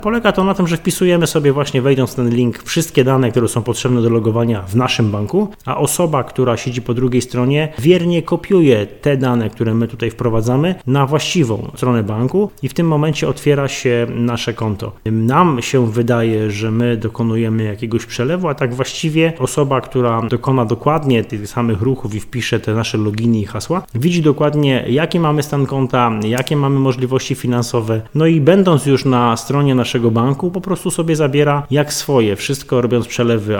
Polega to na tym, że wpisujemy sobie właśnie, wejdąc w ten link, wszystkie dane, które są potrzebne do logowania w naszym banku, a osoba, która siedzi po drugiej stronie, wiernie kopiuje te dane, które my tutaj wprowadzamy, na właściwą stronę banku i w tym momencie otwiera się nasze konto. Nam się wydaje, że my dokonujemy jakiegoś przelewu, a tak właściwie osoba, która dokona dokładnie tych samych ruchów i wpisze te nasze loginy i hasła, widzi dokładnie, jaki mamy stan konta, jakie mamy możliwości finansowe, no i będąc już na stronie naszego banku, po prostu sobie zabiera jak swoje, wszystko robiąc przelewy